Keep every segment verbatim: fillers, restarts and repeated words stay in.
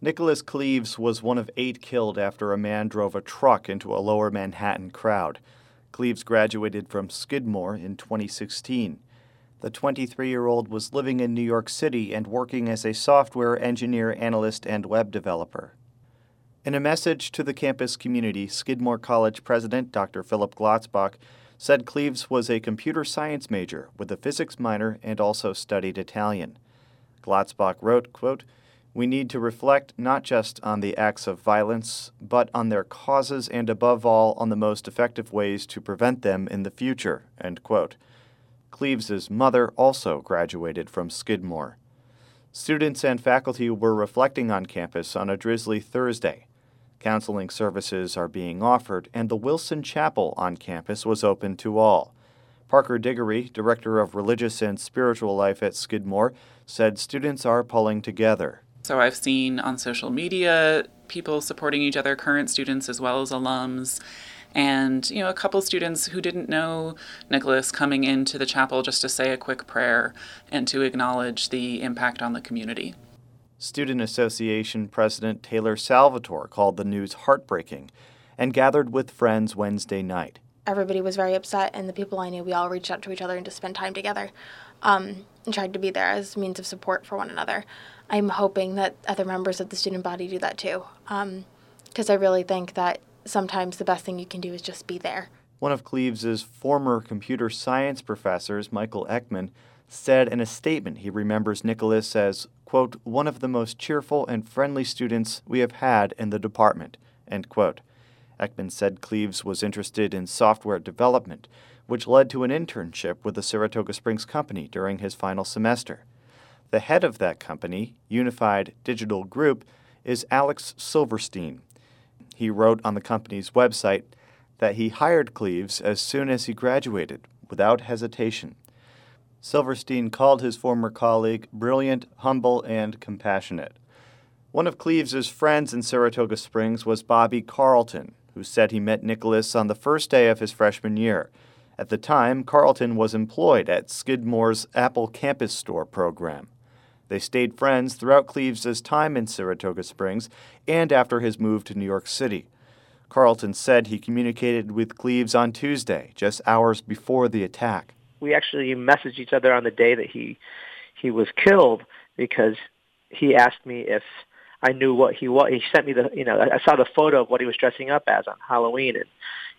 Nicholas Cleaves was one of eight killed after a man drove a truck into a lower Manhattan crowd. Cleaves graduated from Skidmore in twenty sixteen. The twenty-three-year-old was living in New York City and working as a software engineer, analyst, and web developer. In a message to the campus community, Skidmore College president Doctor Philip Glotzbach said Cleaves was a computer science major with a physics minor and also studied Italian. Glotzbach wrote, quote, "We need to reflect not just on the acts of violence, but on their causes and above all on the most effective ways to prevent them in the future," end quote. Cleaves's mother also graduated from Skidmore. Students and faculty were reflecting on campus on a drizzly Thursday. Counseling services are being offered, and the Wilson Chapel on campus was open to all. Parker Diggory, director of religious and spiritual life at Skidmore, said students are pulling together. So I've seen on social media people supporting each other, current students as well as alums, and, you know, a couple students who didn't know Nicholas coming into the chapel just to say a quick prayer and to acknowledge the impact on the community. Student Association President Taylor Salvatore called the news heartbreaking and gathered with friends Wednesday night. Everybody was very upset, and the people I knew, we all reached out to each other and just spent time together um, and tried to be there as a means of support for one another. I'm hoping that other members of the student body do that too, because um, I really think that sometimes the best thing you can do is just be there. One of Cleaves's former computer science professors, Michael Ekman, said in a statement he remembers Nicholas as, quote, "one of the most cheerful and friendly students we have had in the department," end quote. Ekman said Cleaves was interested in software development, which led to an internship with the Saratoga Springs company during his final semester. The head of that company, Unified Digital Group, is Alex Silverstein. He wrote on the company's website that he hired Cleaves as soon as he graduated, without hesitation. Silverstein called his former colleague brilliant, humble, and compassionate. One of Cleaves's friends in Saratoga Springs was Bobby Carlton, who said he met Nicholas on the first day of his freshman year. At the time, Carlton was employed at Skidmore's Apple Campus Store program. They stayed friends throughout Cleaves's time in Saratoga Springs and after his move to New York City. Carlton said he communicated with Cleaves on Tuesday, just hours before the attack. We actually messaged each other on the day that he he was killed because he asked me if I knew what he was. He sent me the, you know, I saw the photo of what he was dressing up as on Halloween, and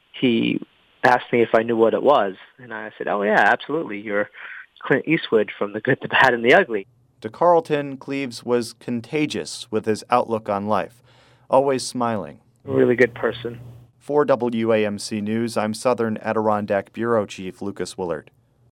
he asked me if I knew what it was. And I said, oh, yeah, absolutely. You're Clint Eastwood from The Good, the Bad, and the Ugly. To Carlton, Cleaves was contagious with his outlook on life, always smiling. A really good person. For W A M C News, I'm Southern Adirondack Bureau Chief Lucas Willard.